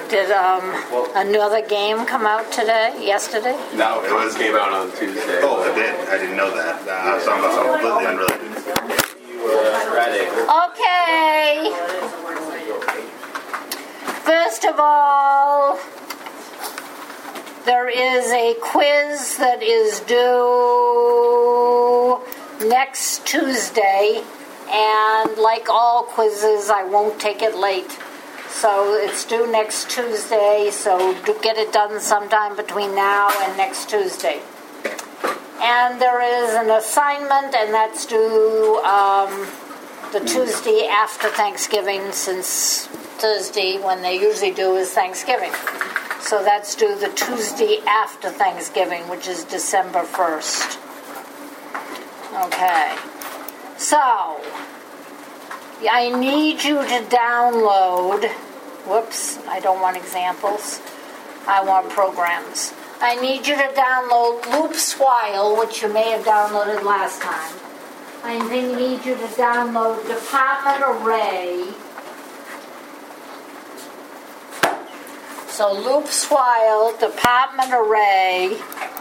Did another game come out yesterday? No, it came out on Tuesday. Oh, it did? I didn't know that. So I'm completely unrelated. Okay. First of all, there is a quiz that is due next Tuesday, and like all quizzes, I won't take it late. So it's due next Tuesday, so do get it done sometime between now and next Tuesday. And there is an assignment, and that's due the Tuesday after Thanksgiving, since Thursday, when they usually do, is Thanksgiving. So that's due the Tuesday after Thanksgiving, which is December 1st. Okay. So, I need you to download, whoops, I don't want examples, I want programs. I need you to download Loopswile, which you may have downloaded last time. I need you to download Department Array. So Loopswile, Department Array,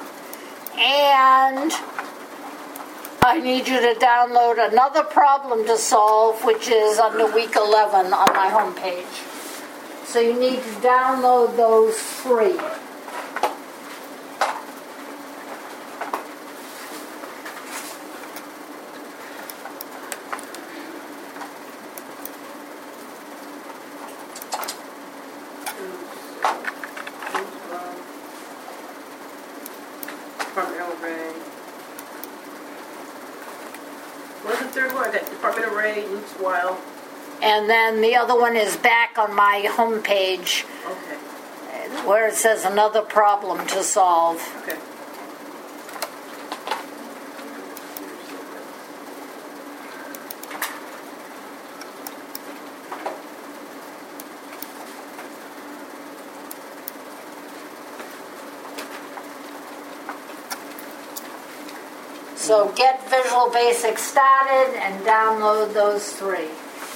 and I need you to download another problem to solve, which is under week 11 on my homepage. So you need to download those 3. What's the third one? I got Department Array, Loopswile. And then the other one is back on my homepage, Okay. where it says another problem to solve. Okay. So get Visual Basic started and download those 3.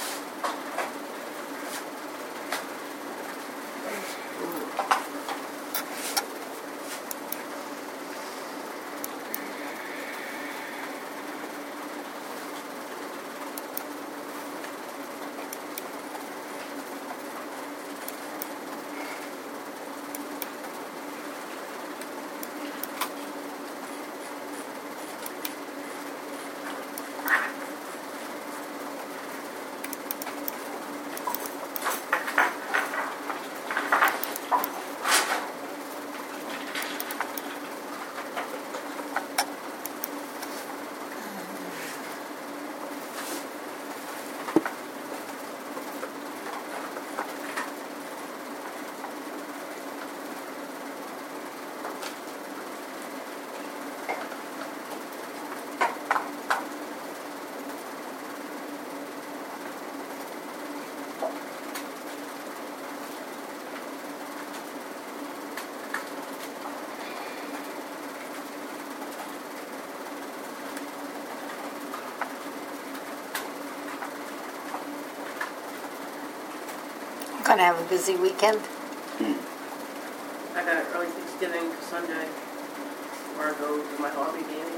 Gonna have a busy weekend. I got an early Thanksgiving Sunday, where I go to my hobby game.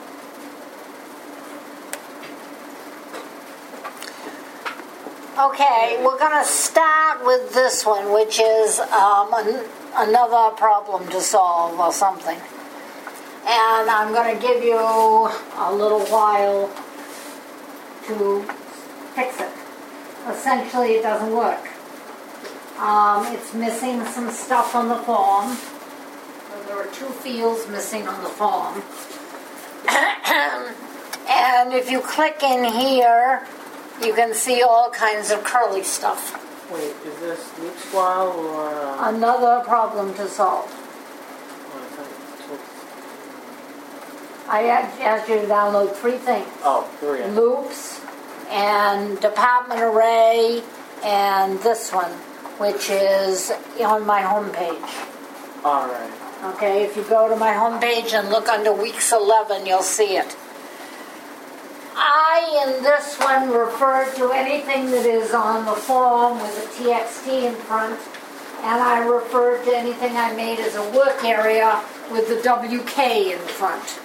Okay, we're gonna start with this one, which is another problem to solve or something. And I'm gonna give you a little while to fix it. Essentially, it doesn't work. It's missing some stuff on the form. There are 2 fields missing on the form. And if you click in here, you can see all kinds of curly stuff. Wait, is this Loopswile or... Another problem to solve. I asked you to download 3 things. Oh, 3. Loops, and Department Array, and this one, which is on my homepage. All right. Okay, if you go to my homepage and look under weeks 11, you'll see it. I, in this one, refer to anything that is on the form with a TXT in front and I referred to anything I made as a work area with the WK in front.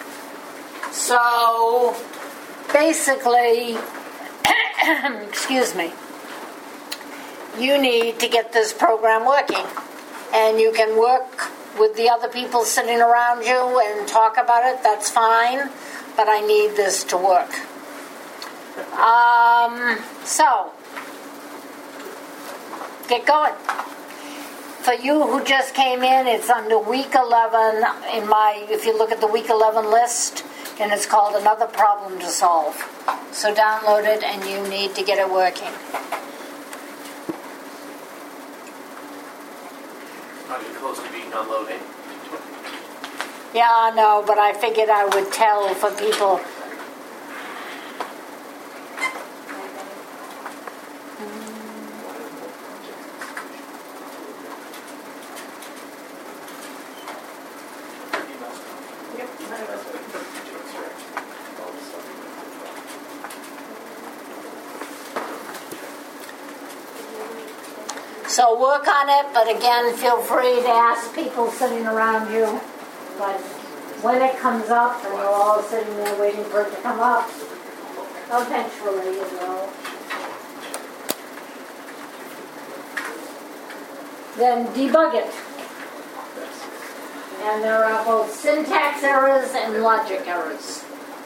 So basically, excuse me, you need to get this program working. And you can work with the other people sitting around you and talk about it, that's fine, but I need this to work. So, get going. For you who just came in, it's under week 11 if you look at the week 11 list, and it's called Another Problem to Solve. So download it and you need to get it working. Are you close to being unloading? Yeah, I know, but I figured I would tell for people. So work on it, but again, feel free to ask people sitting around you. But when it comes up, and you're all sitting there waiting for it to come up, eventually it will. Then debug it. And there are both syntax errors and logic errors.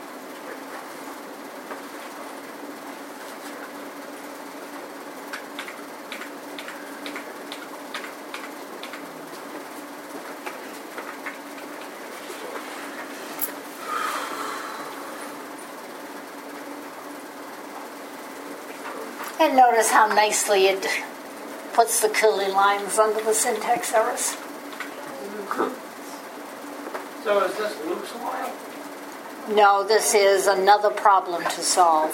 And notice how nicely it puts the curly lines under the syntax errors. So is this Luke's while? No, this is Another Problem to Solve.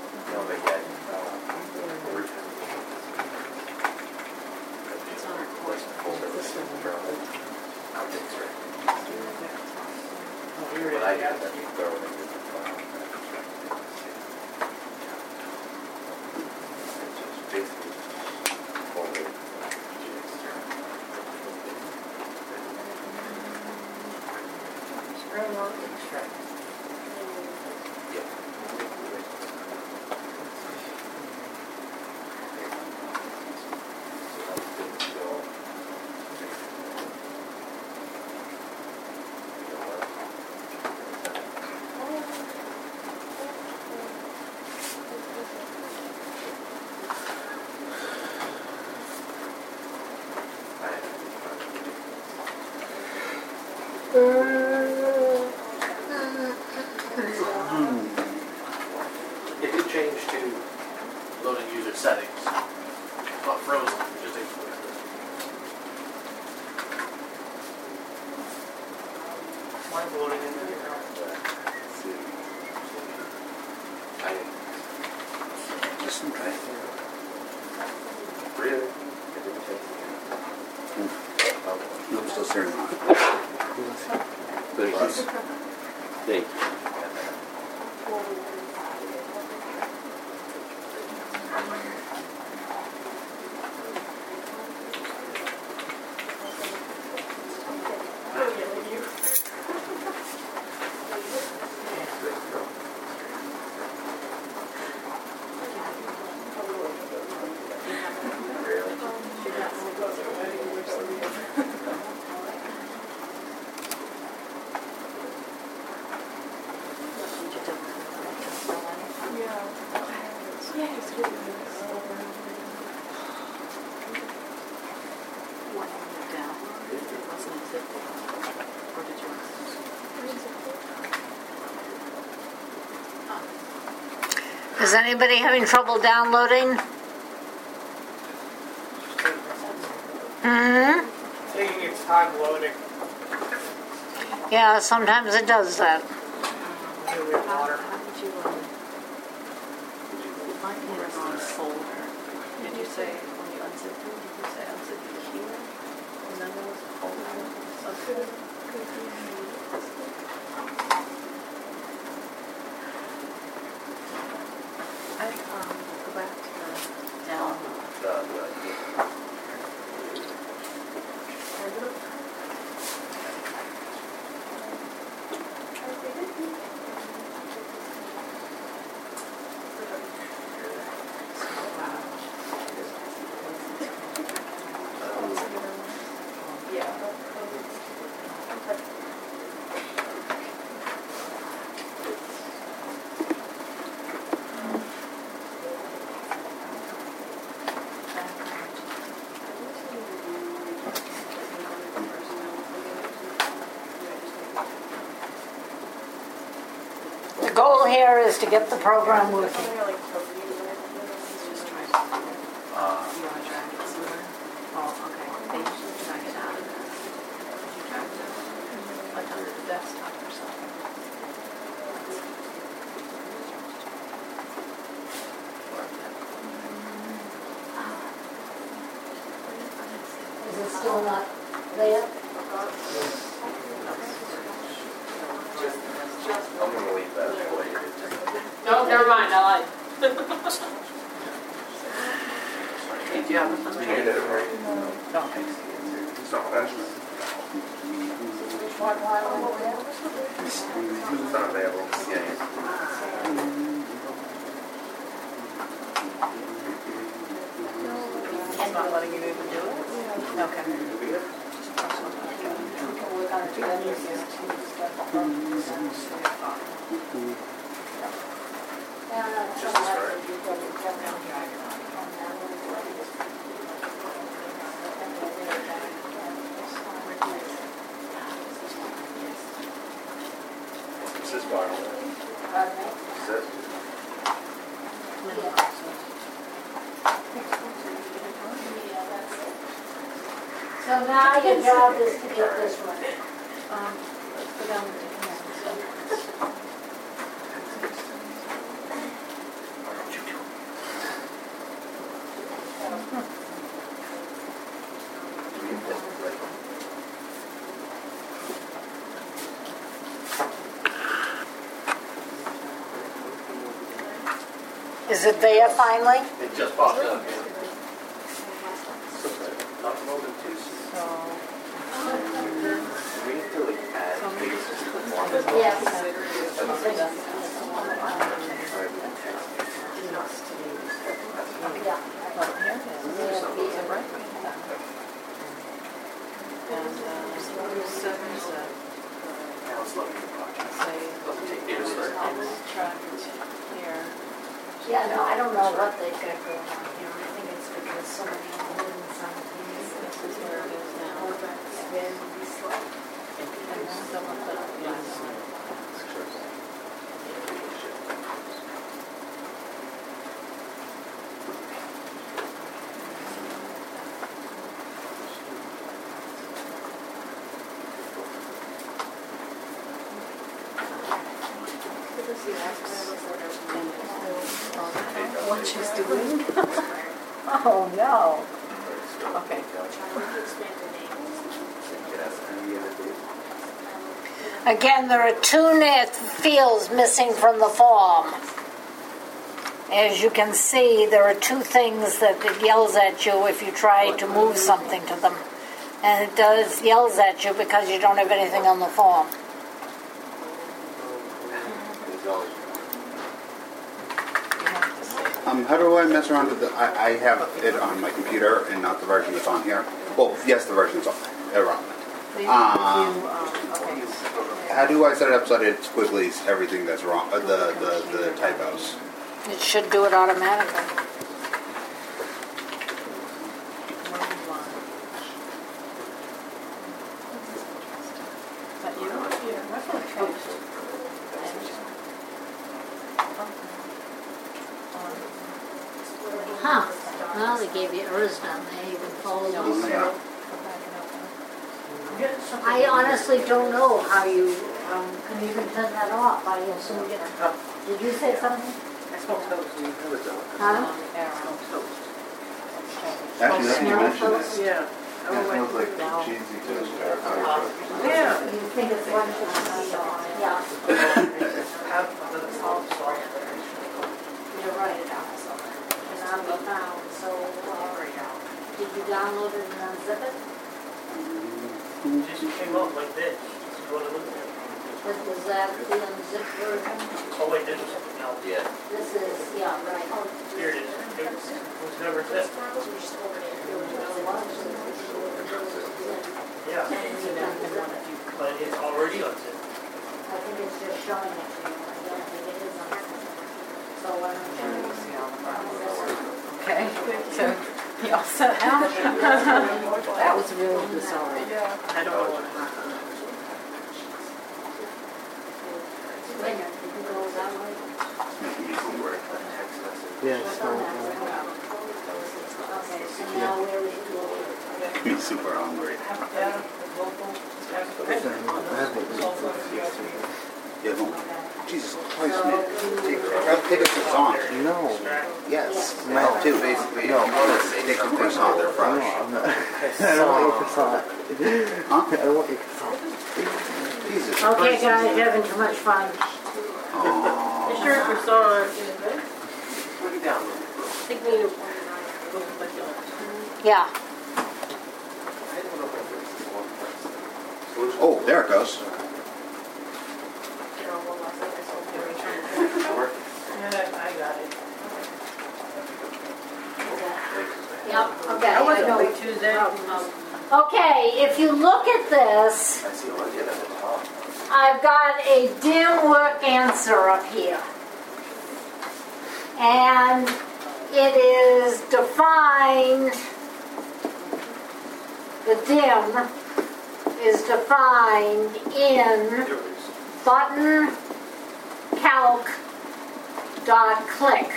It did change to loading user settings. It's not frozen, it just explains it. Mine's loading in there. Just okay. Really? I'm still staring on it. Thank you. Thank you. Is anybody having trouble downloading? Taking its time loading. Yeah, sometimes it does that. Maybe water. Did you say when you unzip it, did you say unzip it here? And then there was a folder with I go back to the download. here is to get the program working. Just try to, you wanna drag it somewhere? Oh, okay, they usually drag it out of this. Did you drag it out? Like under the desktop or something? Is it still not there? I'm gonna leave that for you. No, never mind, I lied. Did you have a You get it right. It's not finished. It's not available. Yeah. It's not letting you even do it? Okay. This is vinyl. Is it? So now your job is to get this right. Let's go down to Is it there finally? It just popped up. Not more than two. We need to like add pages to the form. Yes. Now it's looking at the project. Doesn't take data start. Yeah, no, I don't know what they've got going on here. I think it's because so many holding simultaneously. This is where it is now. It's very slow. And someone put up last night. What she's doing? Oh, no. Okay. Again, there are two fields missing from the form. As you can see, there are two things that it yells at you if you try to move something to them. And it yells at you because you don't have anything on the form. How do I mess around with the? I have it on my computer and not the version that's on here. Well, yes, the version that's around. Okay. How do I set it up so that it squigglies everything that's wrong? The typos. It should do it automatically. But you? Huh. Well, they gave you errors down there. You can follow those. Yeah. I honestly don't know how you can even turn that off. I assume you. Did you say something? Huh? Actually, now that you mention it, Yeah. it smells like cheesy toast. Yeah. You think it's one? Yeah. You're right. And I'll be found. So, did you download it and unzip it? It just came up like this. This is what it looked like. Was that the unzipped version? Oh wait, this is something else. Yeah. This is, yeah, right. Here it is. It was never zipped. Yeah. But it's already unzipped. I think it's just showing it to you. I don't think it is unzipped. So why don't you? Okay, so you all set now? That was really bizarre. I don't know what happened. Wait a minute, did you go Making me hungry. Yeah, it's not. Okay, so now where is it? Me super hungry. Yeah, no. Jesus Christ, man. Take a croissant. No. Yes. No. I have two, basically. No. Take a croissant, they're No, fresh. I'm not. I don't want your croissant. Huh? I don't want your croissant. Jesus Okay, Christ. guys, you're having too much fun. Oh. It's your croissant. Put it down. I think we need to go back on. Yeah. Oh, there it goes. I got it. Yep, okay. I wasn't know. late Tuesday. Okay, if you look at this, I see a legend at the top. I've got a dim work answer up here. And it is defined, the dim is defined in button calc.click.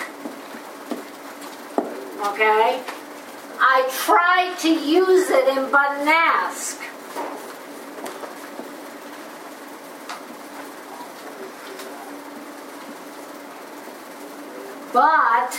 Okay? I tried to use it in button ask. But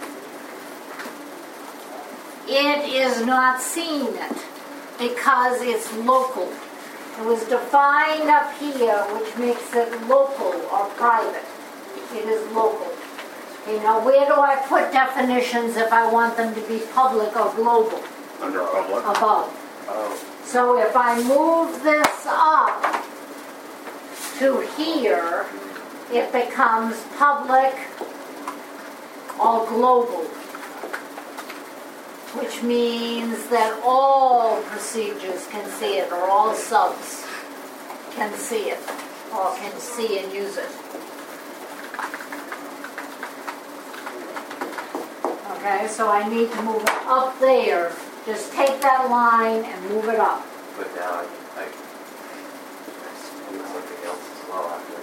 it is not seeing it because it's local. It was defined up here, which makes it local or private. It is local. Okay, now where do I put definitions if I want them to be public or global? Under public. Above. Oh. So if I move this up to here, it becomes public or global, which means that all procedures can see it, or all subs can see it, or can see and use it. Okay, so I need to move it up there. Just take that line and move it up. But now I do something else as well after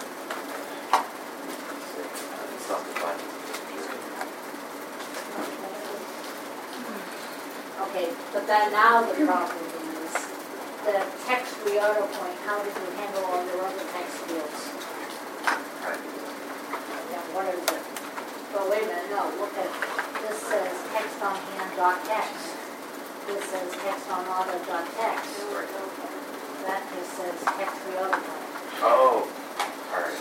it's not defined. Okay, but then now the problem is the text reorder point. How did you handle all your other text fields? Yeah, what is it? Oh, wait a minute, no, look at, this says text on hand.text. This says text on auto.text. That just says text reorder point. Oh, alright.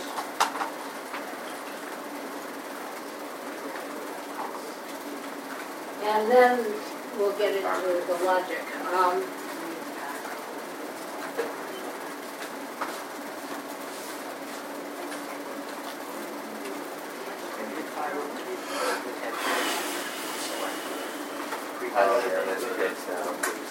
And then we'll get into the logic. Pre-highlighted and then it gets down.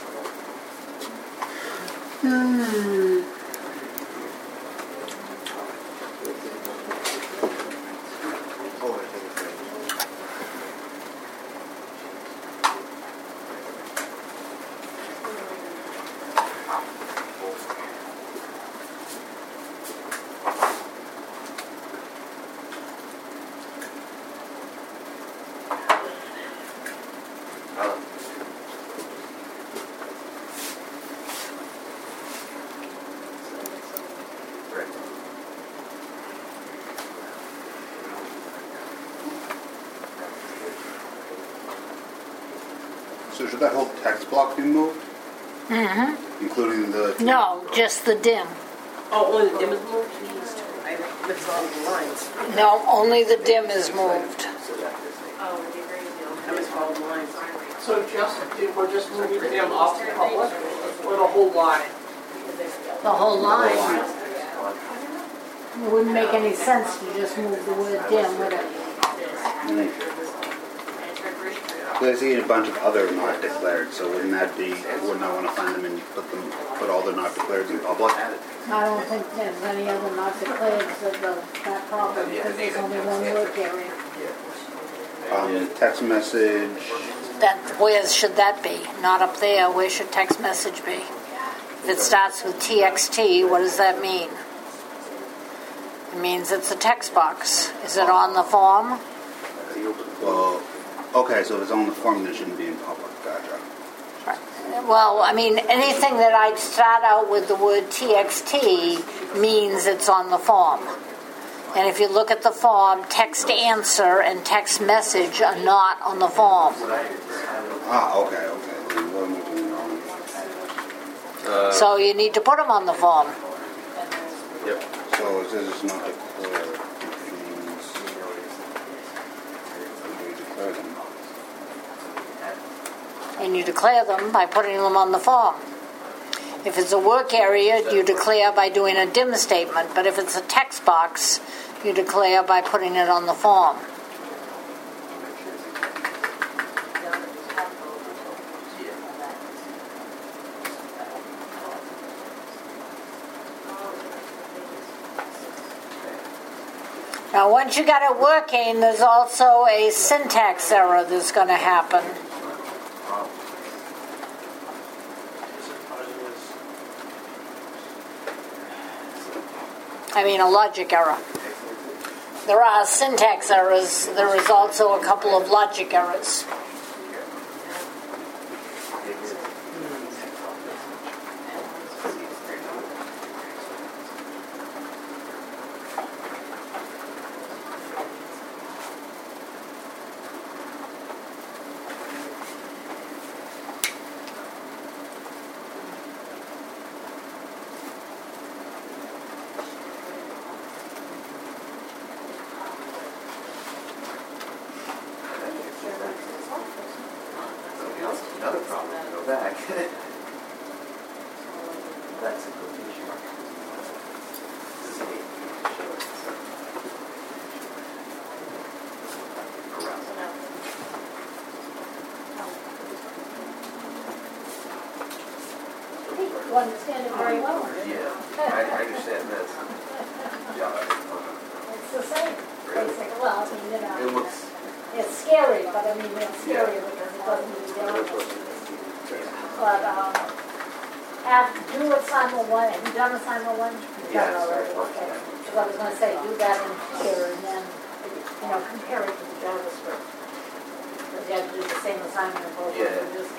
So should that whole text block be moved? Mm-hmm. Including the... No, just the dim. Oh, only the dim is moved? I missed all the lines. No, only the dim is moved. I missed all the lines. So we're just moving them off the public or the whole line? The whole line. It wouldn't make any sense to just move the word dim, would it? So I see a bunch of other not declared, so wouldn't I want to find them and put all the not declared in public? I don't think there's any other not declared of that problem, because there's only one work area. Text message, Where should that be? Not up there. Where should text message be? If it starts with TXT, what does that mean? It means it's a text box. Is it on the form? Well, okay, so if it's on the form, then it shouldn't be in public. Gotcha. Well, I mean, anything that I'd start out with the word TXT means it's on the form. And if you look at the form, text answer and text message are not on the form. Ah, okay. Then what am I doing wrong? So you need to put them on the form. Yep. So it says it's not declared, which means we declare them. And you declare them by putting them on the form. If it's a work area, you declare by doing a dim statement. But if it's a text box, you declare by putting it on the form. Now, once you got it working, there's also a syntax error that's going to happen. I mean, a logic error. There are syntax errors. There is also a couple of logic errors. Another problem, go back. That's a quotation mark. You understand it very well. Yeah, I understand this. Yeah. It's the same, basically. Well, I mean, you know, It looks, it's scary, but I mean, it's scary because it doesn't really But do it simultaneously. Have you done a simultaneously? Yes, already. of course, Okay. yeah. Because I was going to say, do that in here and then, compare it to the JavaScript. Because you have to do the same assignment in both Yeah. languages.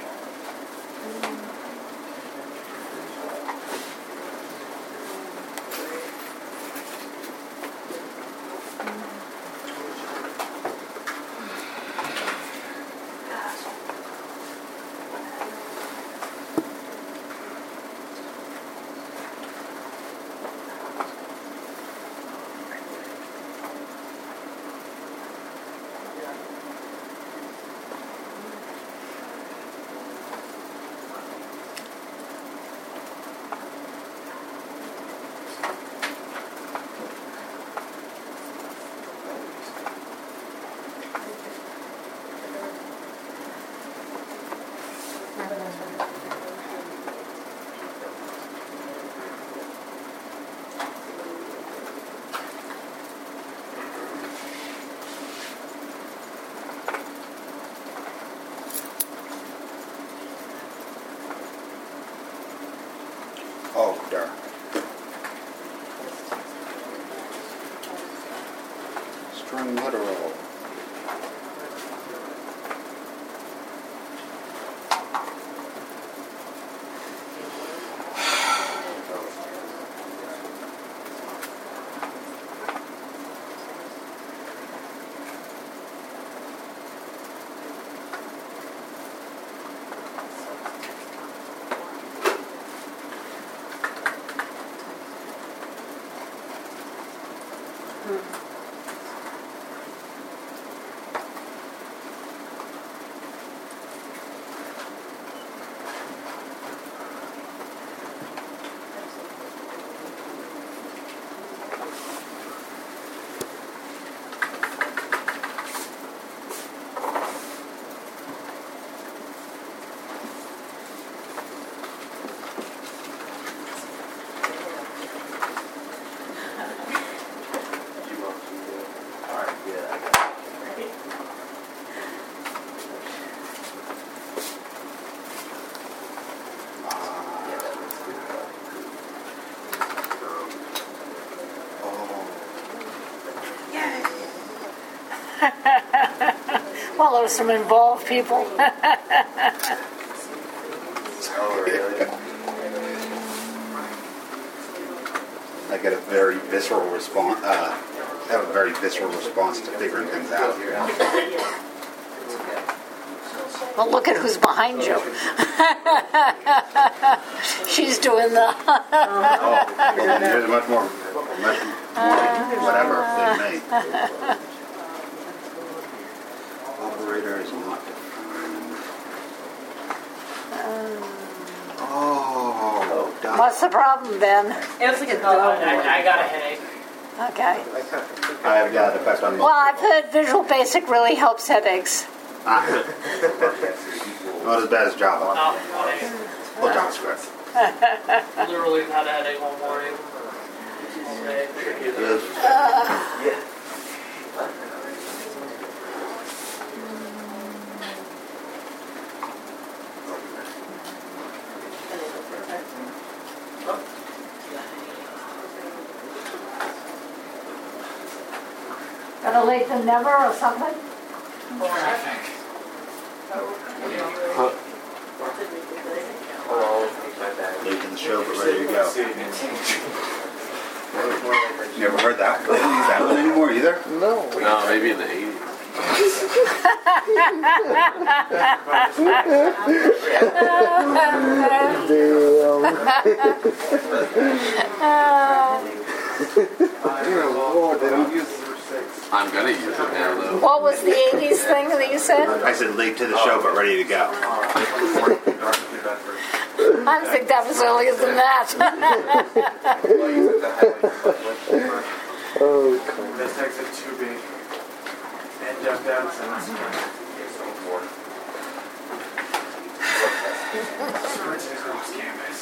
Oh, darn. String literal. Well, there's some involved people. Oh, really? I get a very visceral response. Have a very visceral response to figuring things out. Well, look at who's behind you. She's doing the... Oh, well, then there's much more whatever than me. Operator is not defined. Oh, done. What's the problem, Ben? It looks like a I dog. got a headache. Okay. I have got effect on Well, I've heard Visual Basic really helps headaches. not as bad as Java. Oh, Or JavaScript. literally had a headache one morning. Better late than never or something? Late to the show, but ready to go. Never heard that. Use that one anymore either? No. No, maybe in the 80s. Dear Lord, they don't use I'm gonna use it now, though. What was the 80s thing that you said? I said late to the show, but ready to go. I think that was earlier than that. Oh, come This takes it too big. And jumped out since. Sprinting across campus.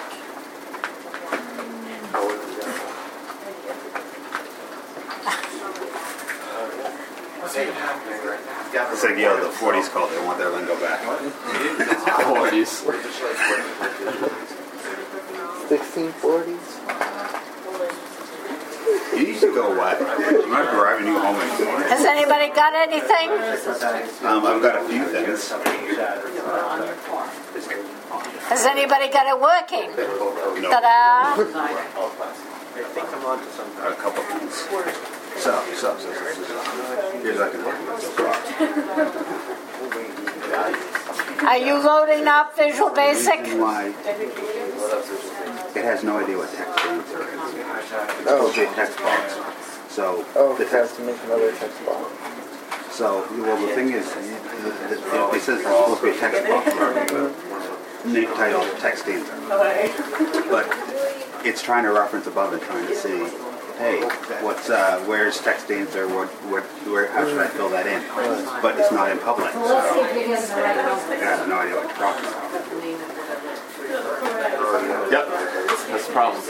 What's even happening right now? It's like, yo, the 40s called. They want their lingo back. 40s. 1640s? You used to go away. I'm not driving you home anymore. Has anybody got anything? I've got a few things. Has anybody got it working? No, Ta-da! a couple things. So. Here's I can look at Are you loading up Visual Basic? why it has no idea what text stands for. It's supposed to be a text box. So Oh, the it has text. to make another text box. So well, the thing is, it says it's supposed to be a text box. Name title text stanza. But it's trying to reference above and trying to see, hey, where's text stanza? Where? How should I fill that in? But it's not in public. So Let's see if we get the right one. I have no idea what you're talking about. Yep. That's the problem.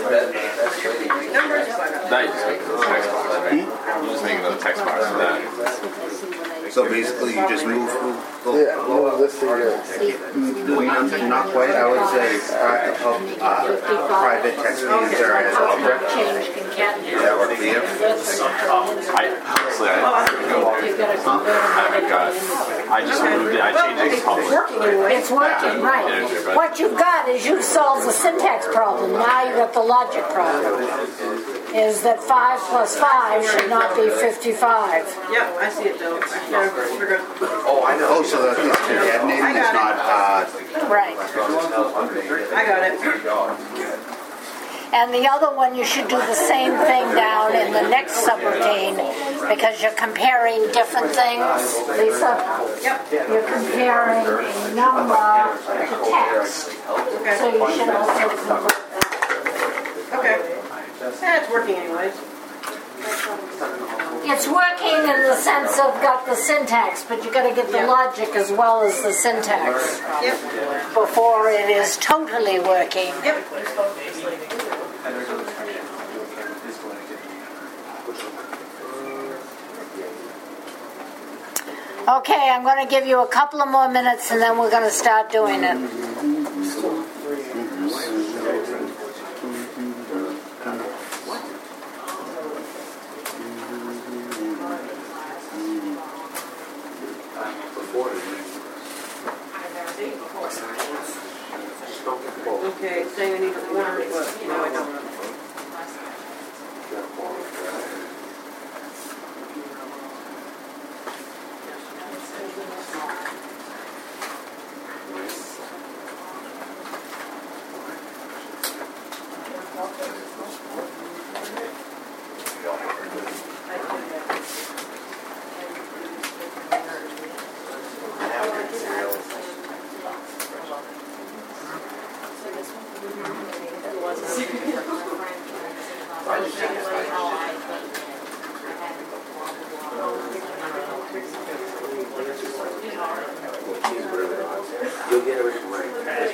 Now you just make another text box, right? You just make another text box for that. So basically, you just move. Yeah, move this to here. Not quite. I would say private text stanza as object. Does that work for you? Honestly, I haven't got. I just moved it. I changed it to public. It's working, right. What you've got is you've solved the syntax problem. Now you've got the logic problem. Is that 5 plus 5 should not be 55. Yeah, I see it though. We're good. Oh, so that is concatenating. It's not. Right. I got it. And the other one, you should do the same thing down in the next subroutine because you're comparing different things. Lisa? Yep. You're comparing a number to text. Okay. So you should also convert that. Okay. It's working anyways. It's working in the sense of got the syntax, but you got to get the logic as well as the syntax Yep. before it is totally working. Yep. Okay, I'm going to give you a couple of more minutes and then we're going to start doing it. Okay, it's saying I need a form, but no, I don't. You'll get everything right.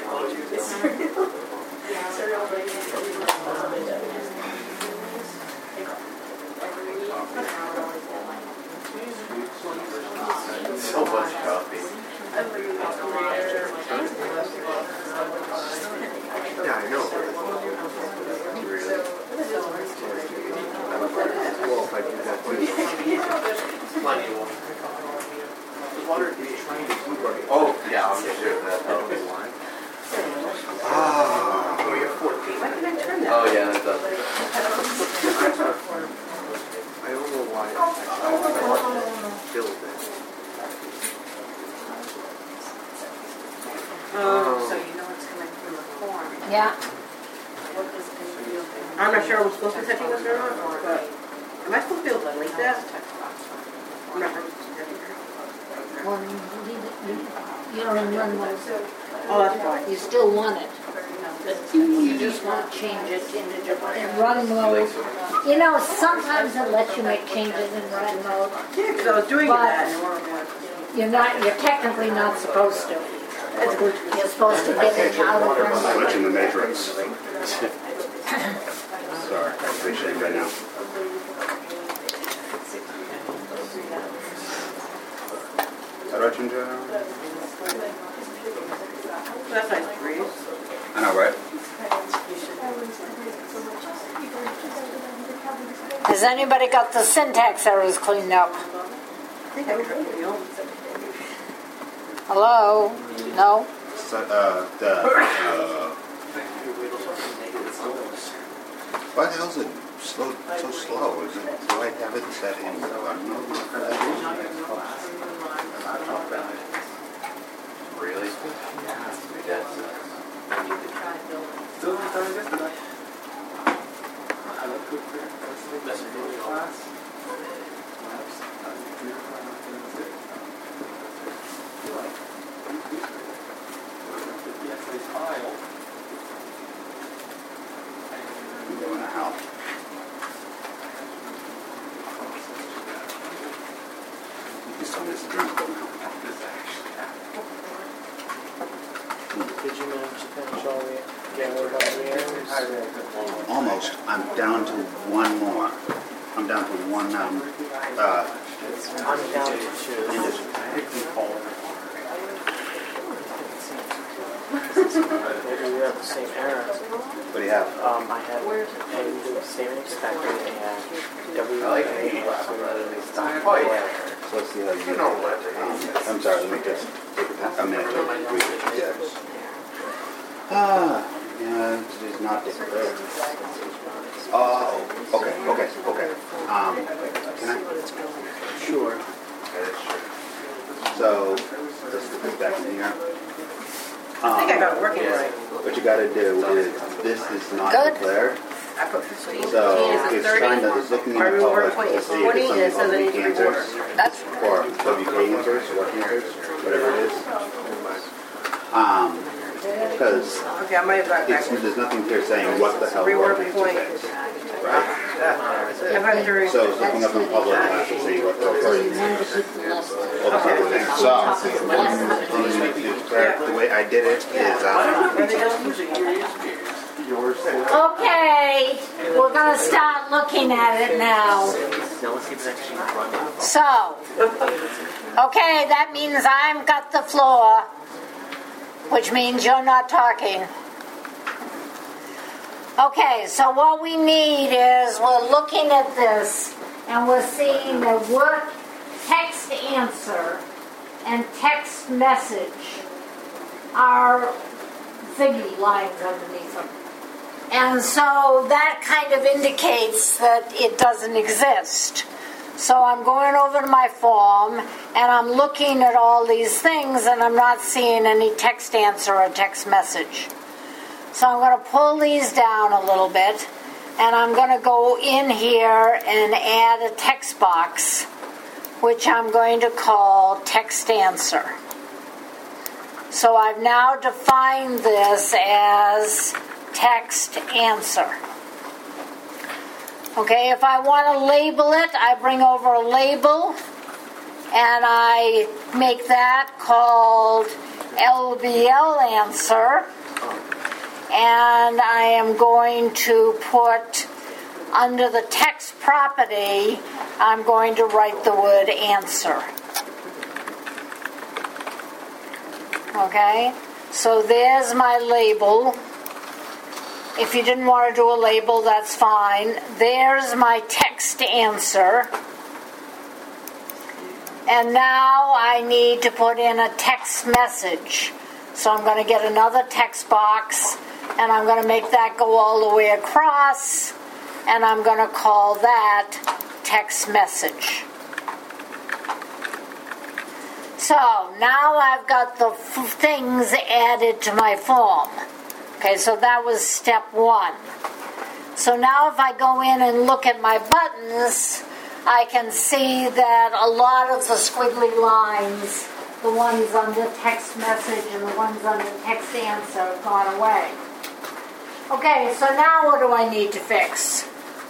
So much coffee. Yeah, I know. Really? Well, if I do that too. Plenty of water. Oh, yeah, I'm sure that. Ah. Oh, you're 14. Why didn't I turn that? Oh, yeah, that does. I don't know why I build it. So you know it's coming from the form. Yeah. What is going to be okay? I'm not sure I'm supposed to be touching this or not, but am I supposed to be able to delete that? I'm not sure. Well, you don't run those. Oh, that's fine. You still want it. You just want to change it in run mode. You know, sometimes it lets you make changes in run mode. Yeah, because I was doing But- that. You're technically not supposed to. You're supposed to get it out of run mode. Glitch in the matrix. Sorry, I appreciate it right now. How do I change it now? That's nice breeze. I know, right? Has anybody got the syntax errors cleaned up? I think I'm trying to, you know. Hello? No? So, why the hell is it so slow? Is it, do I have it set in run mode? Really? I'm going to help. This one is drinkable now. Did you manage to finish all the errors? Almost. I'm down to one more. I'm down to one I'm down to two. Maybe we have the same error. What do you have? I had a statement expected and So let's see how you I'm sorry, let me just take a minute to read it. Yeah, it's not difficult. Oh, okay. Can I? Sure. So, let's put this back in here. I think I got it working right. What you gotta do is, this is not Good. declared. I put 15. So, It's it's trying to, it's looking in the public to see if it's something called weak answers, That's or WK answers, work answers, whatever it is. Because Okay, I might have got it it's, back. there's nothing here saying what the hell Reword work point. answer is, right? I got 30. So it's looking up in public to see what the so you work want to keep the less. all this other thing. So, the way I did it is, Everything else was yours. Okay, we're going to start looking at it now. Now let's see if it's actually running. So, okay, that means I've got the floor, which means you're not talking. Okay, so what we need is we're looking at this and we're seeing the work text answer and text message are thingy lines underneath them. And so that kind of indicates that it doesn't exist. So I'm going over to my form and I'm looking at all these things and I'm not seeing any text answer or text message. So I'm going to pull these down a little bit and I'm going to go in here and add a text box, which I'm going to call text answer. So I've now defined this as text answer. Okay, if I want to label it, I bring over a label and I make that called LBL answer. And I am going to put under the text property, I'm going to write the word answer. Okay, so there's my label. If you didn't want to do a label, that's fine. There's my text answer. And now I need to put in a text message. So I'm going to get another text box, and I'm going to make that go all the way across, and I'm going to call that text message. So now I've got the things added to my form. Okay, so that was step one. So now if I go in and look at my buttons, I can see that a lot of the squiggly lines, the ones under text message and the ones under text answer, have gone away. Okay, so now what do I need to fix?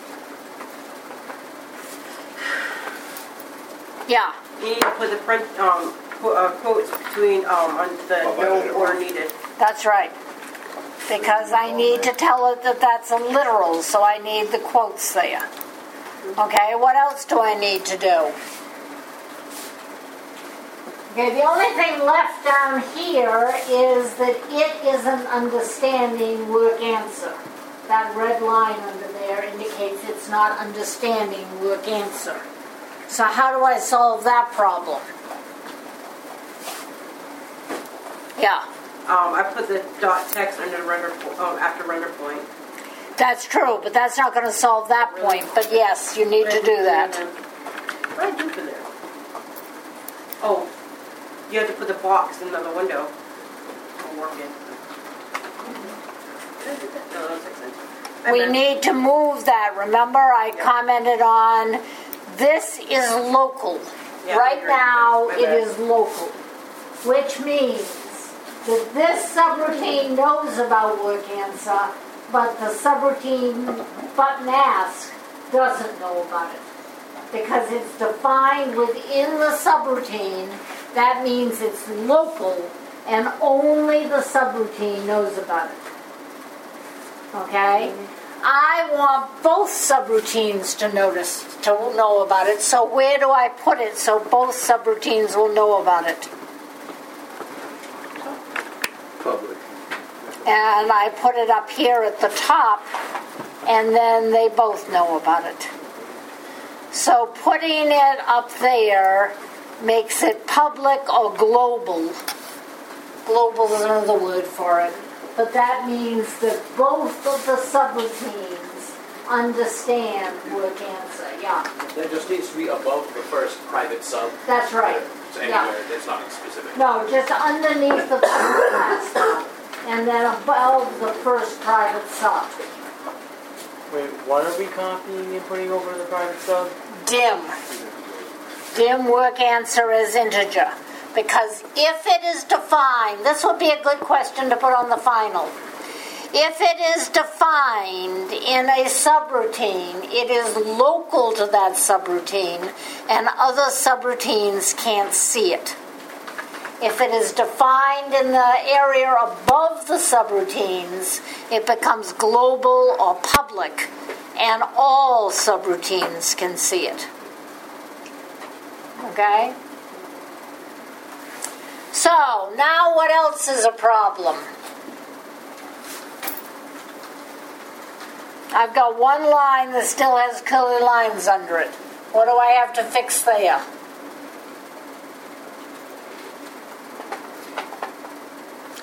Yeah. You need to put the print quotes between on the no or needed. That's right. Because I need to tell it that that's a literal, so I need the quotes there. Okay, what else do I need to do? Okay, the only thing left down here is that it isn't understanding work answer. That red line under there indicates it's not understanding work answer. So how do I solve that problem? Yeah. I put the dot text under render after render point. That's true, but that's not going to solve that point. But yes, you need to do that. What did I do for there? Oh, you have to put the box in the window. I'll work it. No, that makes sense. We need to move that. Remember, I commented on this is local. Yeah, Right I now, agree. it is local, which means that this subroutine knows about work answer, but the subroutine button ask doesn't know about it. Because it's defined within the subroutine, that means it's local, and only the subroutine knows about it. Okay? I want both subroutines to know about it, so where do I put it so both subroutines will know about it? Public. And I put it up here at the top, and then they both know about it. So putting it up there makes it public or global. Global is another word for it. But that means that both of the subroutines understand work answer. Yeah. That just needs to be above the first private sub. That's right. So Yeah. anywhere, it's not specific. No, just underneath the first sub, and then above the first private sub. Wait, what are we copying and putting over the private sub? Dim. Dim work answer as integer. Because if it is defined, this would be a good question to put on the final. If it is defined in a subroutine, it is local to that subroutine, and other subroutines can't see it. If it is defined in the area above the subroutines, it becomes global or public, and all subroutines can see it. Okay? So, now what else is a problem? I've got one line that still has curly lines under it. What do I have to fix there?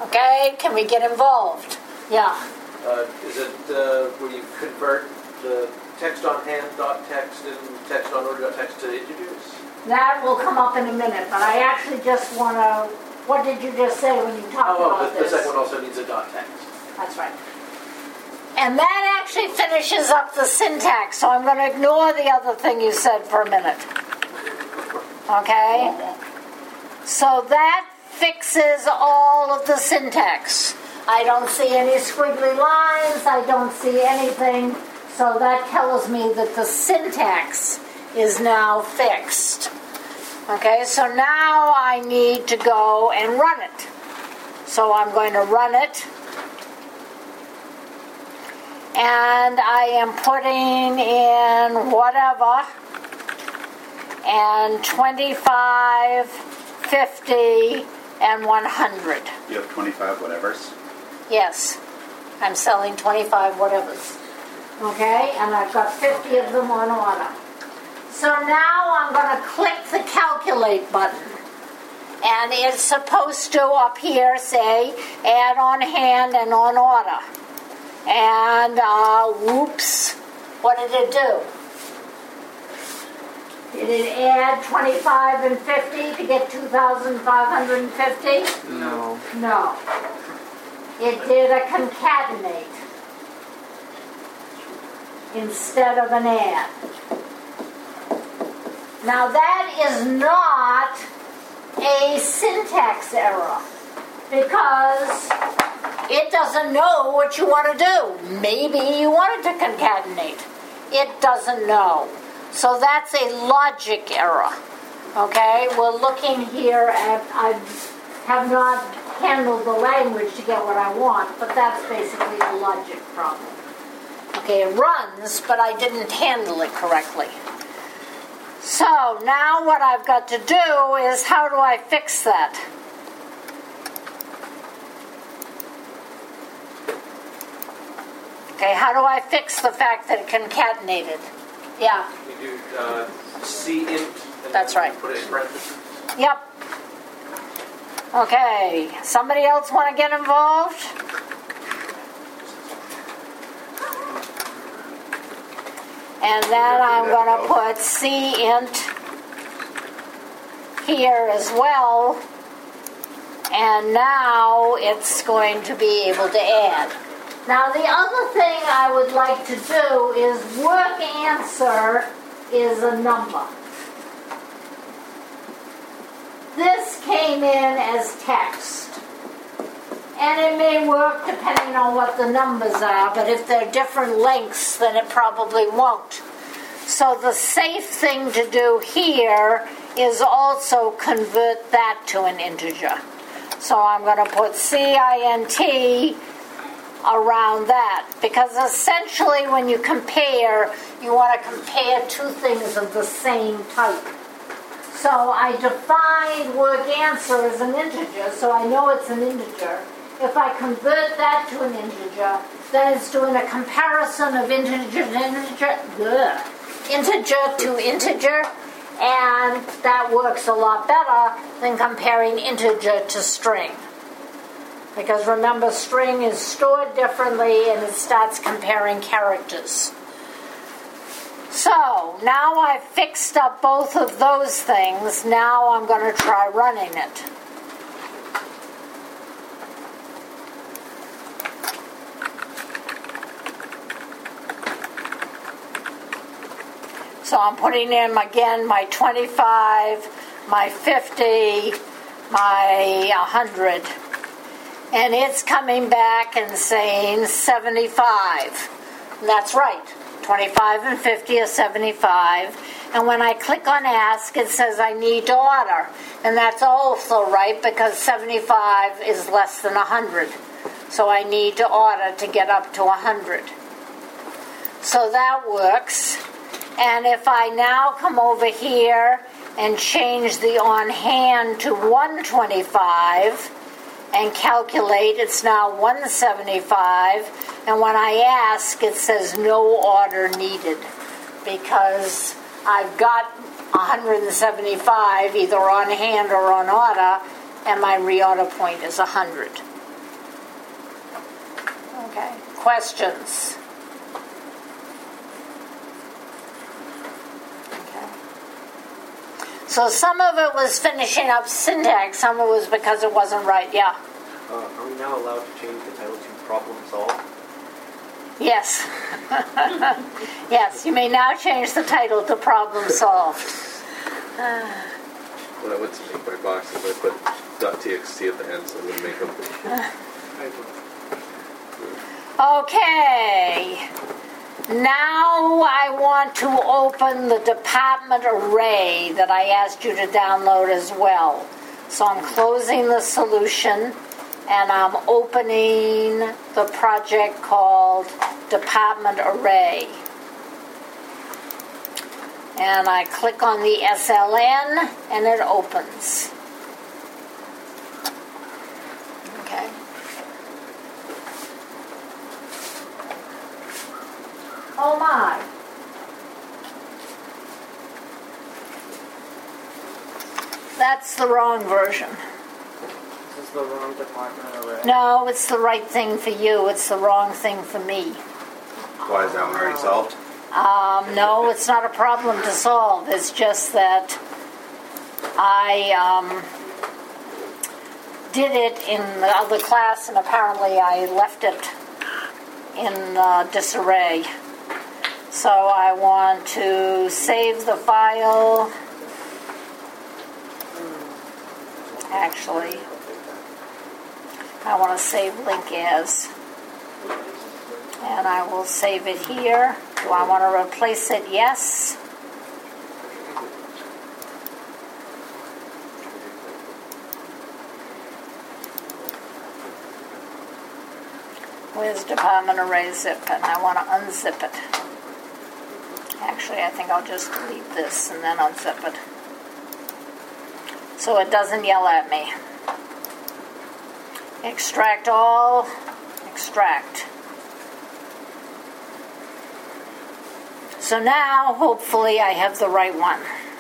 Okay, can we get involved? Yeah. Is it where you convert the text on hand dot text and text on order dot text to integers? That will come up in a minute, but I actually just want to, what did you just say when you talked about The this? second one also needs a dot text. That's right. And that actually finishes up the syntax, so I'm going to ignore the other thing you said for a minute. Okay? So that fixes all of the syntax. I don't see any squiggly lines, I don't see anything, so that tells me that the syntax is now fixed. Okay, so now I need to go and run it. So I'm going to run it. And I am putting in whatever, and 25, 50, and 100. You have 25 whatevers. Yes, I'm selling 25 whatevers. Okay, and I've got 50 of them on order. So now I'm going to click the calculate button. And it's supposed to up here say add on hand and on order. And whoops, what did it do? Did it add 25 and 50 to get 2,550? No. No. It did a concatenate instead of an add. Now that is not a syntax error because it doesn't know what you want to do. Maybe you wanted to concatenate. It doesn't know. So that's a logic error. Okay, we're looking here at, I have not handled the language to get what I want, but that's basically a logic problem. Okay, it runs, but I didn't handle it correctly. So now what I've got to do is, how do I fix that? Okay, how do I fix the fact that it concatenated? Yeah. You do C int. And That's right. Put it in parentheses. Yep. Okay, somebody else want to get involved? And then I'm going to put C int here as well. And now it's going to be able to add. Now the other thing I would like to do is work answer is a number. This came in as text. And it may work depending on what the numbers are, but if they're different lengths, then it probably won't. So the safe thing to do here is also convert that to an integer. So I'm going to put CINT around that, because essentially when you compare, you want to compare two things of the same type. So I defined work answer as an integer, so I know it's an integer. If I convert that to an integer, then it's doing a comparison of integer to integer, and that works a lot better than comparing integer to string. Because remember, string is stored differently and it starts comparing characters. So, now I've fixed up both of those things. Now I'm going to try running it. So I'm putting in, again, my 25, my 50, my 100. And it's coming back and saying 75. And that's right. 25 and 50 are 75. And when I click on ask, it says I need to order. And that's also right because 75 is less than 100. So I need to order to get up to 100. So that works. And if I now come over here and change the on hand to 125 and calculate, it's now 175. And when I ask, it says no order needed because I've got 175 either on hand or on order, and my reorder point is 100. questions? Okay. So some of it was finishing up syntax, some of it was because it wasn't right, yeah. Are we now allowed to change the title to Problem Solved? Yes. Yes, you may now change the title to Problem Solved. Well, I went to make my boxes, I put .txt at the end so it wouldn't make them. Okay. Now I want to open the department array that I asked you to download as well. So I'm closing the solution and I'm opening the project called Department Array. And I click on the SLN and it opens. Okay. Oh my. That's the wrong version. This is the wrong department array. No, it's the right thing for you. It's the wrong thing for me. Why is that one already solved? No, it's not a problem to solve. It's just that I did it in the other class, and apparently I left it in disarray. So I want to save the file. Actually, I want to save link as. And I will save it here. Do I want to replace it? Yes. Where's Department Array zip? And I want to unzip it. Actually, I think I'll just delete this and then unzip it, so it doesn't yell at me. Extract all. Extract. So now, hopefully, I have the right one.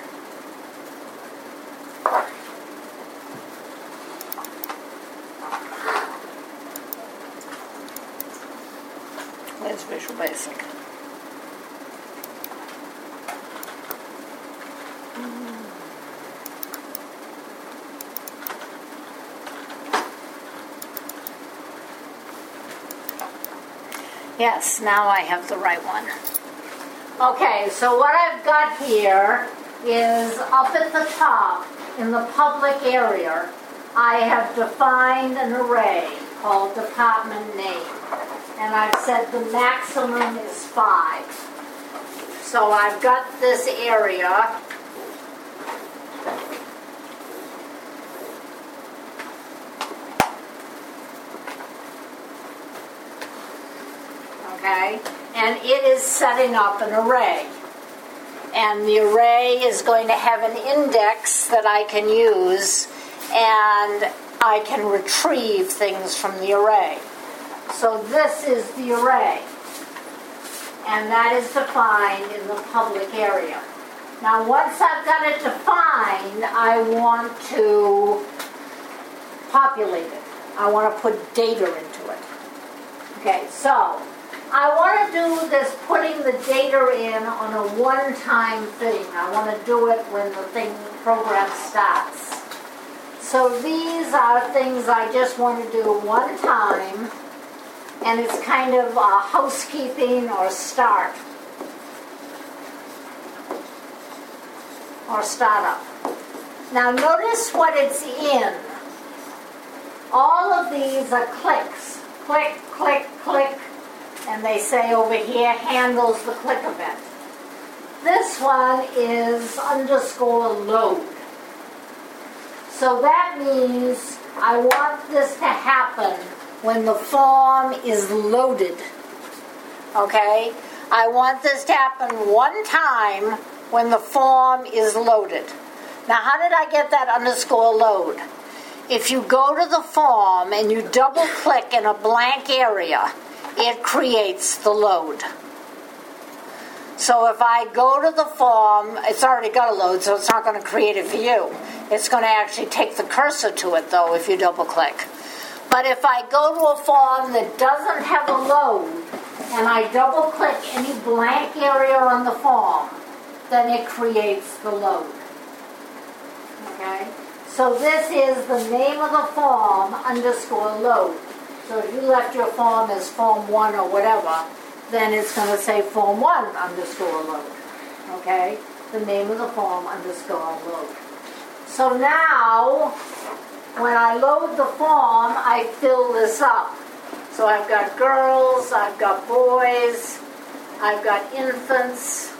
Where's Visual Basic? Yes, now I have the right one. Okay, so what I've got here is up at the top in the public area, I have defined an array called department name. And I've said the maximum is 5. So I've got this area. Okay, and it is setting up an array. And the array is going to have an index that I can use, and I can retrieve things from the array. So this is the array, and that is defined in the public area. Now once I've got it defined, I want to populate it. I want to put data into it. Okay, so I want to do this putting the data in on a one-time thing. I want to do it when the program starts. So these are things I just want to do one time, and it's kind of a housekeeping or start or startup. Now notice what it's in. All of these are clicks. Click, click, click. And they say over here, handles the click event. This one is _load. So that means I want this to happen when the form is loaded. Okay? I want this to happen one time when the form is loaded. Now, how did I get that _load? If you go to the form and you double click in a blank area, it creates the load. So if I go to the form, it's already got a load, so it's not going to create it for you. It's going to actually take the cursor to it, though, if you double click. But if I go to a form that doesn't have a load, and I double click any blank area on the form, then it creates the load. Okay? So this is the name of the form underscore load. So if you left your form as form 1 or whatever, then it's going to say form 1 underscore load. Okay? The name of the form underscore load. So now, when I load the form, I fill this up. So I've got girls, I've got boys, I've got infants,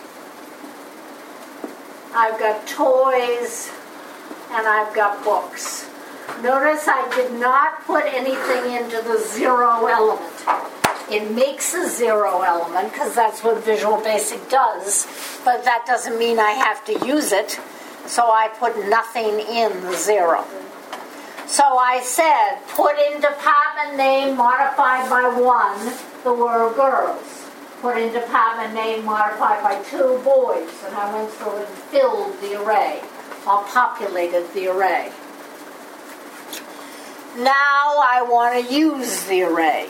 I've got toys, and I've got books. Notice I did not put anything into the 0 element. It makes a 0 element because that's what Visual Basic does, but that doesn't mean I have to use it, so I put nothing in the 0. So I said, put in department name modified by 1, the word girls. Put in department name modified by 2, boys. And I went through and filled the array, or populated the array. Now I want to use the array.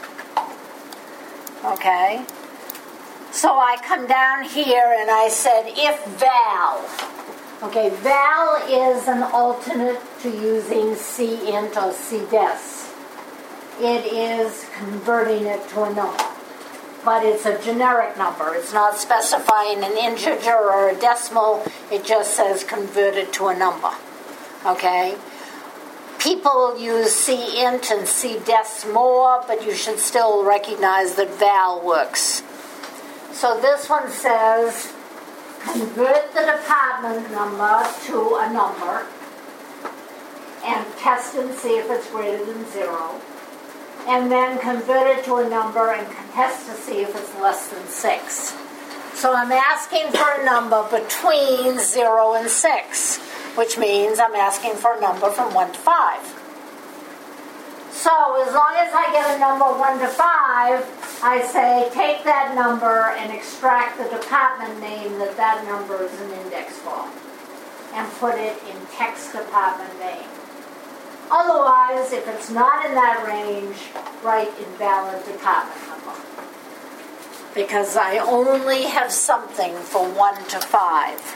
Okay? So I come down here and I said, if val. Okay, val is an alternate to using cint or cdes. It is converting it to a number. But it's a generic number. It's not specifying an integer or a decimal. It just says converted to a number. Okay? People use cint and cdes more, but you should still recognize that val works. So this one says, convert the department number to a number and test and see if it's greater than 0. And then convert it to a number and test to see if it's less than 6. So I'm asking for a number between 0 and 6, which means I'm asking for a number from 1 to 5. So as long as I get a number 1 to 5, I say take that number and extract the department name that number is an index for, and put it in text department name. Otherwise, if it's not in that range, write invalid department number. Because I only have something for 1 to 5.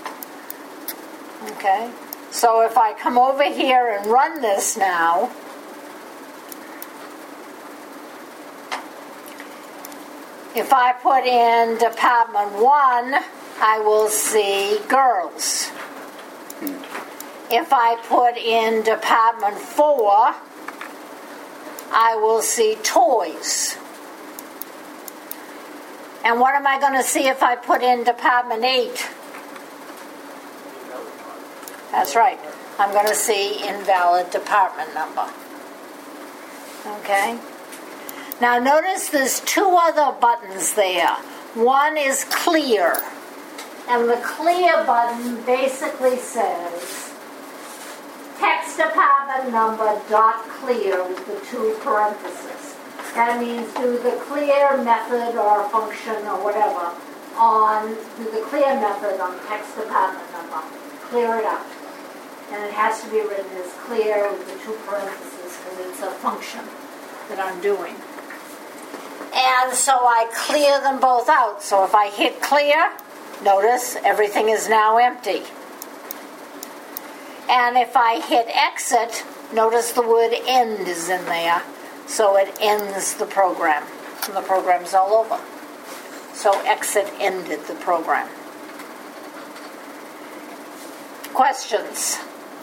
Okay? So if I come over here and run this now, if I put in department 1, I will see girls. If I put in department 4, I will see toys. And what am I going to see if I put in department 8? That's right. I'm going to see invalid department number. Okay? Now notice there's 2 other buttons there. One is clear. And the clear button basically says text department number dot clear with the 2 parentheses. That means do the clear method or function or whatever do the clear method on text department number. Clear it up. And it has to be written as clear with the 2 parentheses because it's a function that I'm doing. And so I clear them both out. So if I hit clear, notice everything is now empty. And if I hit exit, notice the word end is in there. So it ends the program. And the program's all over. So exit ended the program. Questions?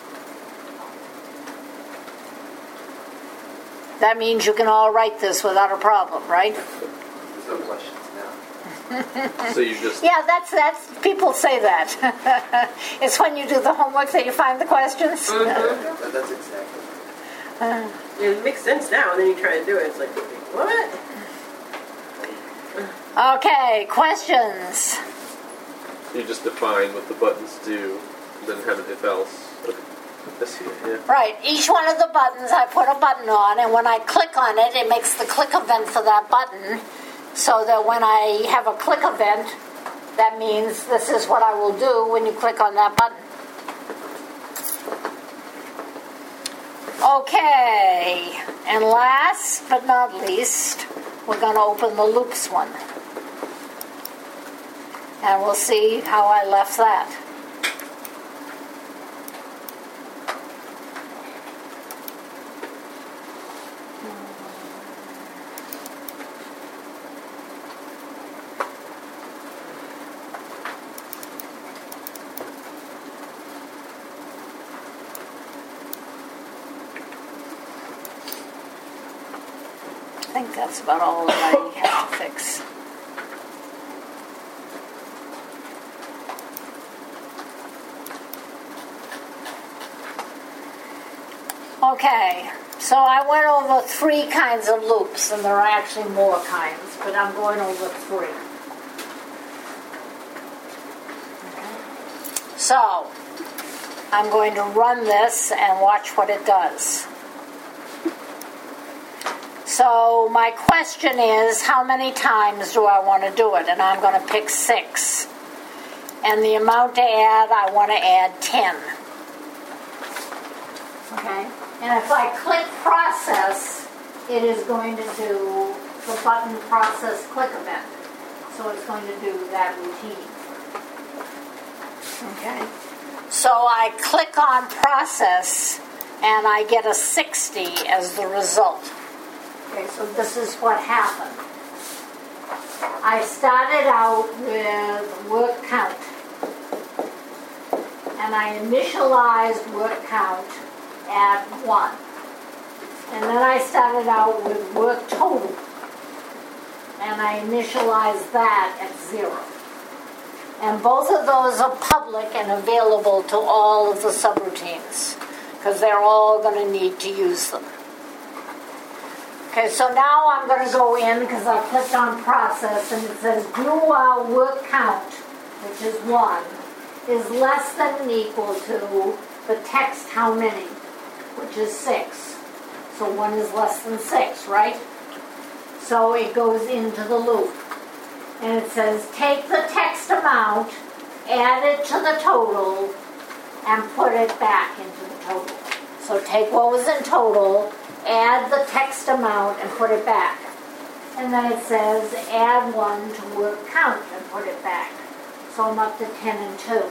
That means you can all write this without a problem, right? There's no questions now. So you just... Yeah, that's people say that. It's when you do the homework that you find the questions. Mm-hmm. That's exactly. It makes sense now, and then you try to do it, it's like, what? Okay, questions? You just define what the buttons do, then have an if else. I see it, yeah. Right, each one of the buttons I put a button on, and when I click on it, it makes the click event for that button, so that when I have a click event, that means this is what I will do when you click on that button. Okay, and last but not least, we're going to open the loops one. And we'll see how I left that. I think that's about all that I have to fix. Okay, so I went over 3 kinds of loops, and there are actually more kinds, but I'm going over 3. So, I'm going to run this and watch what it does. So my question is, how many times do I want to do it? And I'm going to pick 6. And the amount to add, I want to add 10. Okay? And if I click process, it is going to do the button process click event. So it's going to do that routine. Okay? So I click on process, and I get a 60 as the result. Okay, so this is what happened. I started out with work count. And I initialized work count at 1. And then I started out with work total. And I initialized that at 0. And both of those are public and available to all of the subroutines, because they're all going to need to use them. Okay, so now I'm going to go in, because I clicked on process, and it says do while work count, which is 1, is less than or equal to the text how many, which is 6. So 1 is less than 6, right? So it goes into the loop. And it says take the text amount, add it to the total, and put it back into the total. So take what was in total, add the text amount, and put it back. And then it says add 1 to work count and put it back. So I'm up to 10 and 2.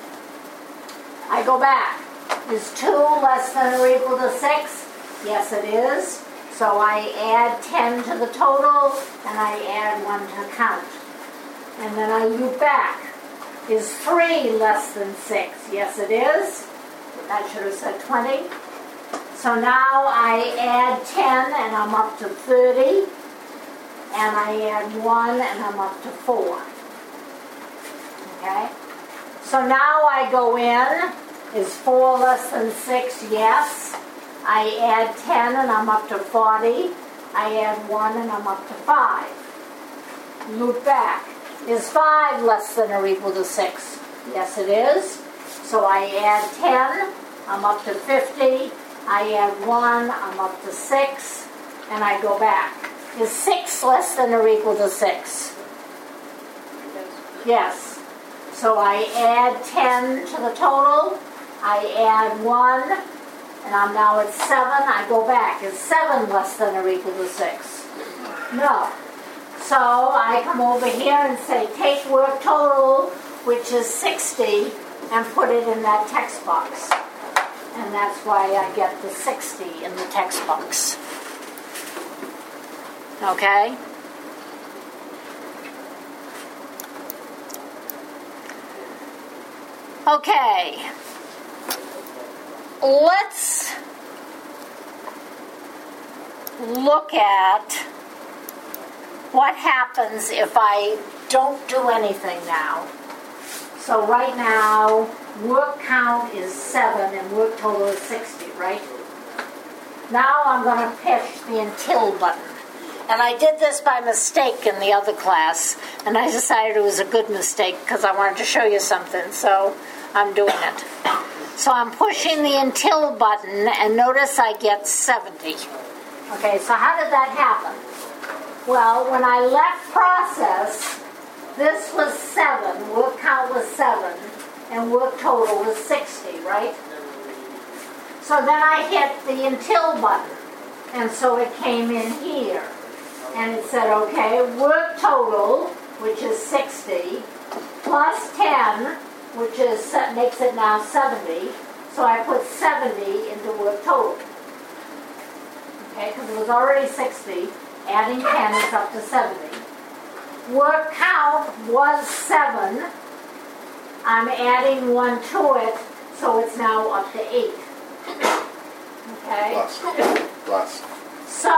I go back. Is 2 less than or equal to 6? Yes, it is. So I add 10 to the total, and I add 1 to count. And then I loop back. Is 3 less than 6? Yes, it is. I should have said 20. So now I add 10, and I'm up to 30. And I add 1, and I'm up to 4. Okay? So now I go in. Is 4 less than 6? Yes. I add 10, and I'm up to 40. I add 1, and I'm up to 5. Loop back. Is 5 less than or equal to 6? Yes, it is. So I add 10. I'm up to 50. I add 1. I'm up to 6. And I go back. Is 6 less than or equal to 6? Yes. So I add 10 to the total. I add 1. And I'm now at 7. I go back. Is 7 less than or equal to 6? No. So I come over here and say, take work total, which is 60, and put it in that text box. And that's why I get the 60 in the text box. Okay? Okay. Let's look at what happens if I don't do anything now. So right now, work count is 7 and work total is 60, right? Now I'm going to push the until button. And I did this by mistake in the other class, and I decided it was a good mistake because I wanted to show you something, so I'm doing it. So I'm pushing the until button, and notice I get 70. Okay, so how did that happen? Well, when I left process, this was 7, work count was 7, and work total was 60, right? So So then I hit the until button, and so it came in here. And it said, okay, work total, which is 60, plus 10, which is makes it now 70. So I put 70 into work total. Okay, because it was already 60. Adding 10 is up to 70. Work count was 7. I'm adding 1 to it, so it's now up to 8. Okay? Plus. So,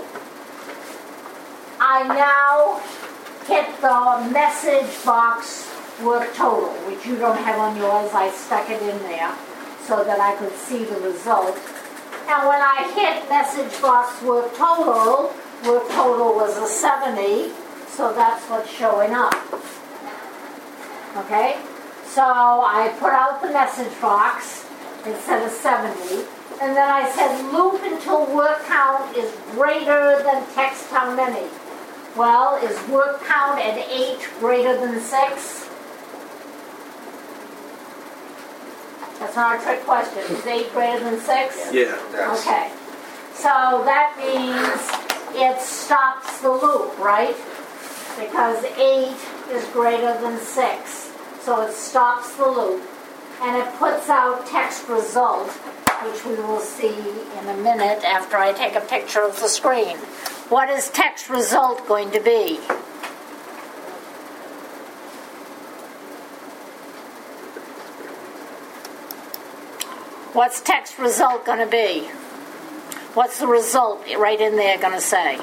I now hit the message box work total, which you don't have on yours. I stuck it in there so that I could see the result. And when I hit message box work total was a 70, so that's what's showing up. Okay? So I put out the message box, it said a 70, and then I said loop until work count is greater than text how many? Well, is work count at 8 greater than 6? That's not a trick question. Is 8 greater than 6? Yeah. Okay. So that means it stops the loop, right? Because 8 is greater than 6. So it stops the loop. And it puts out text result, which we will see in a minute after I take a picture of the screen. What is text result going to be? What's text result going to be? What's the result right in there going to say?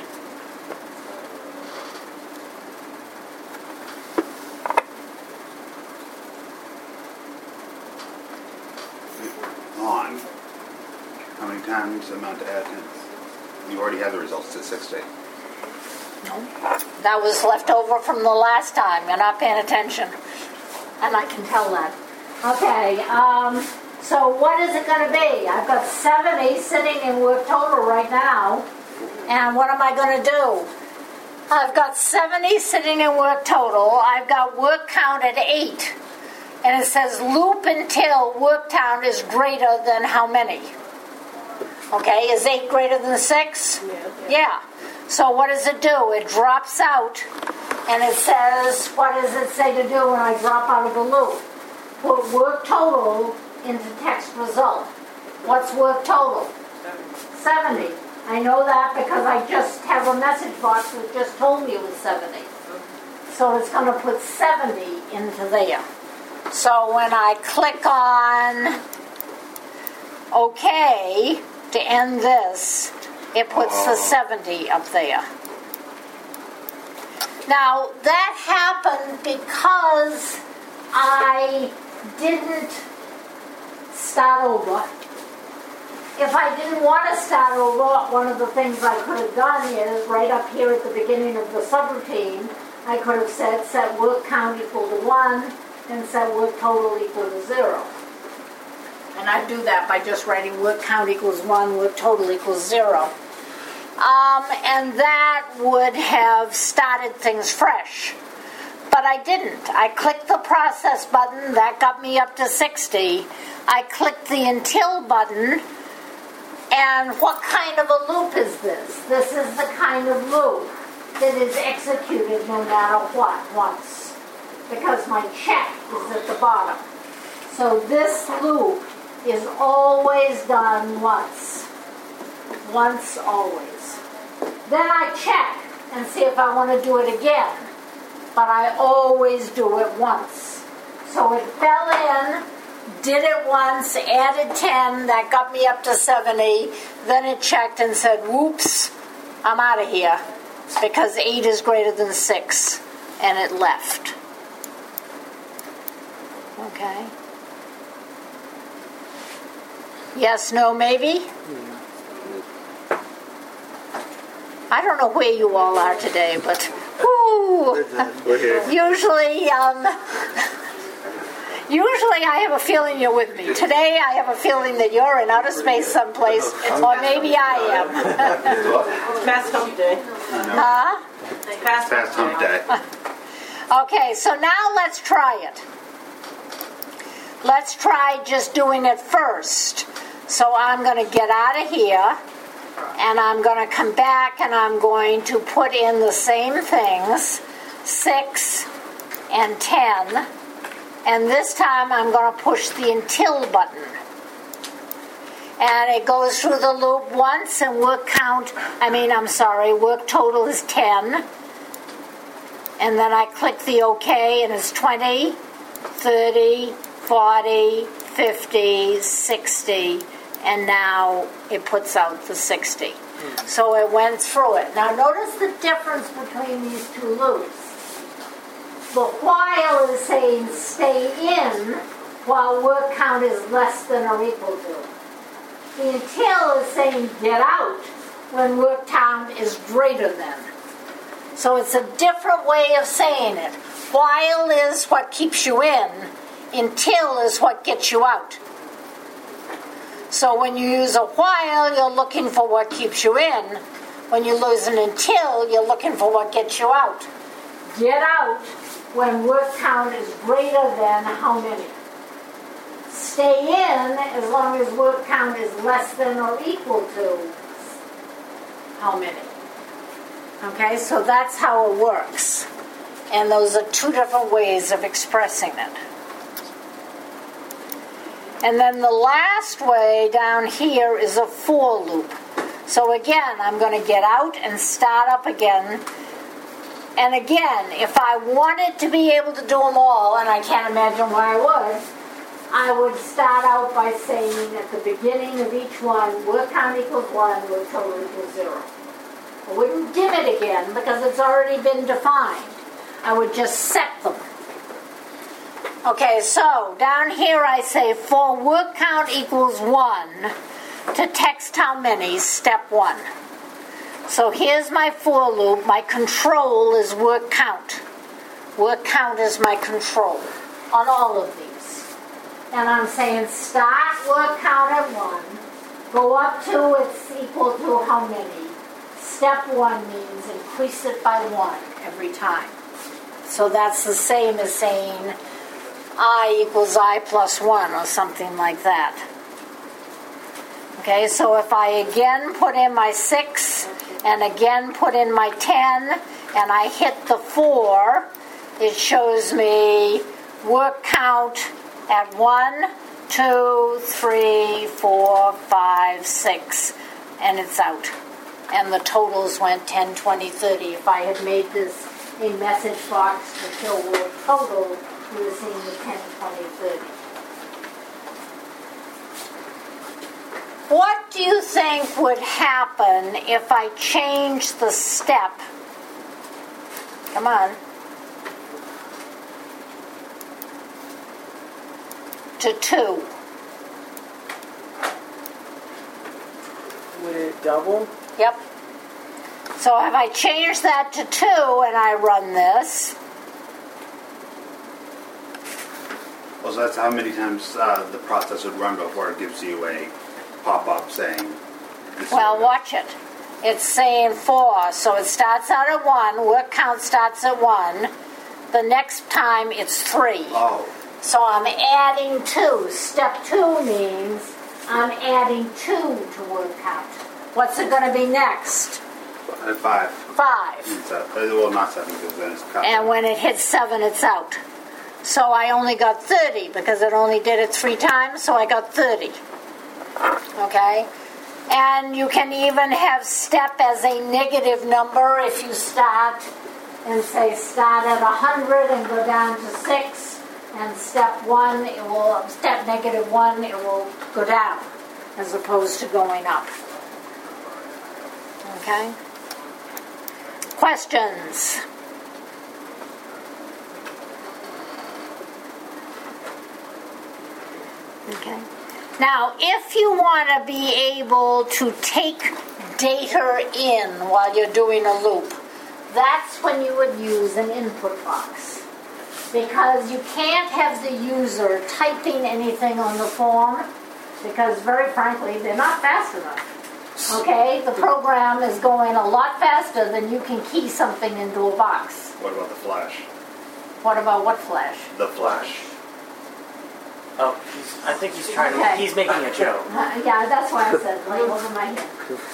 On. How many times amount to add in? You already have the results at 60. No. That was left over from the last time. You're not paying attention. And I can tell that. Okay, so what is it going to be? I've got 70 sitting in work total right now. And what am I going to do? I've got 70 sitting in work total. I've got work count at 8. And it says loop until work count is greater than how many? Okay, is 8 greater than 6? Yeah. So what does it do? It drops out, and it says, what does it say to do when I drop out of the loop? Put work total into text result. What's work total? 70. I know that because I just have a message box that just told me it was 70. So it's going to put 70 into there. So when I click on OK to end this, it puts the 70 up there. Now, that happened because I didn't start over. If I didn't want to start over, one of the things I could have done is, right up here at the beginning of the subroutine, I could have said set work count equal to 1 and set work total equal to 0. And I do that by just writing work count equals 1, work total equals 0. And that would have started things fresh. But I didn't. I clicked the process button. That got me up to 60. I clicked the until button. And what kind of a loop is this? This is the kind of loop that is executed no matter what, once. Because my check is at the bottom. So this loop is always done once. Once, always. Then I check and see if I want to do it again. But I always do it once. So it fell in, did it once, added 10, that got me up to 70. Then it checked and said, whoops, I'm out of here. Because 8 is greater than 6. And it left. Okay. Yes, no, maybe? I don't know where you all are today, but whoo, We're here. usually I have a feeling you're with me. Today I have a feeling that you're in outer space someplace, or maybe I am. It's past hump day. Huh? It's past hump day. Okay, so now let's try it. Let's try just doing it first. So I'm going to get out of here, and I'm going to come back, and I'm going to put in the same things, 6 and 10, and this time I'm going to push the until button. And it goes through the loop once, and work total is 10. And then I click the OK, and it's 20, 30, 40, 50, 60, and now it puts out the 60. So it went through it. Now notice the difference between these two loops. The while is saying stay in, while work count is less than or equal to. The until is saying get out when work count is greater than. So it's a different way of saying it. While is what keeps you in, until is what gets you out. So when you use a while, you're looking for what keeps you in. When you use an until, you're looking for what gets you out. Get out when work count is greater than how many. Stay in as long as work count is less than or equal to how many. Okay, so that's how it works. And those are two different ways of expressing it. And then the last way down here is a for loop. So again, I'm going to get out and start up again. And again, if I wanted to be able to do them all, and I can't imagine why I would start out by saying at the beginning of each one, work count equals 1, work total equals 0. I wouldn't dim it again because it's already been defined. I would just set them. Okay, so down here I say for work count equals 1 to text how many, step 1. So here's my for loop. My control is work count. Work count is my control on all of these. And I'm saying start work count at 1, go up to it's equal to how many. Step 1 means increase it by 1 every time. So that's the same as saying I equals I plus 1 or something like that. Okay, so if I again put in my 6 and again put in my 10 and I hit the 4, it shows me work count at 1, 2, 3, 4, 5, 6, and it's out. And the totals went 10, 20, 30. If I had made this a message box to show work total, you would have seen the 10, 20, 30. What do you think would happen if I change the step? Come on. To 2. Would it double? Yep. So if I change that to 2 and I run this. Well, so that's how many times the process would run before it gives you a pop-up saying... Well, watch it. It's saying 4, so it starts out at 1. Work count starts at 1. The next time it's 3. Oh. So I'm adding 2. Step 2 means I'm adding 2 to work count. What's it going to be next? 5. 5. Well, not 7 because then it's cut. And when it hits 7, it's out. So I only got 30 because it only did it 3 times, so I got 30. Okay? And you can even have step as a negative number if you start and say start at 100 and go down to 6, and step negative 1, it will go down as opposed to going up. Okay? Questions? Okay. Now, if you want to be able to take data in while you're doing a loop, that's when you would use an input box. Because you can't have the user typing anything on the form, because very frankly, they're not fast enough. Okay? The program is going a lot faster than you can key something into a box. What about the flash? What about what flash? The flash. Oh, I think he's trying to. Okay. He's making a joke. Yeah, that's why I said like over my head.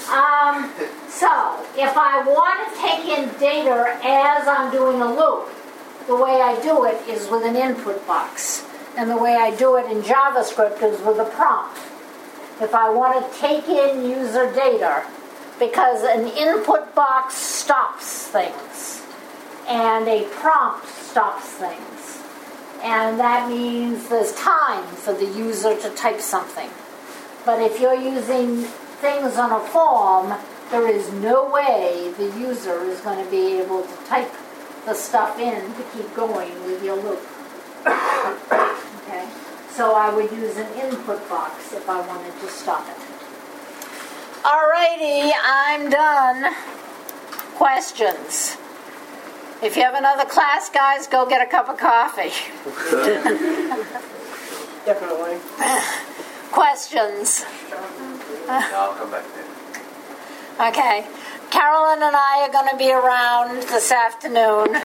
So if I want to take in data as I'm doing a loop, the way I do it is with an input box. And the way I do it in JavaScript is with a prompt. If I want to take in user data, because an input box stops things, and a prompt stops things. And that means there's time for the user to type something. But if you're using things on a form, there is no way the user is going to be able to type the stuff in to keep going with your loop. Okay? So I would use an input box if I wanted to stop it. Alrighty, I'm done. Questions? If you have another class, guys, go get a cup of coffee. Definitely. Questions? I'll come back then. Okay. Carolyn and I are going to be around this afternoon.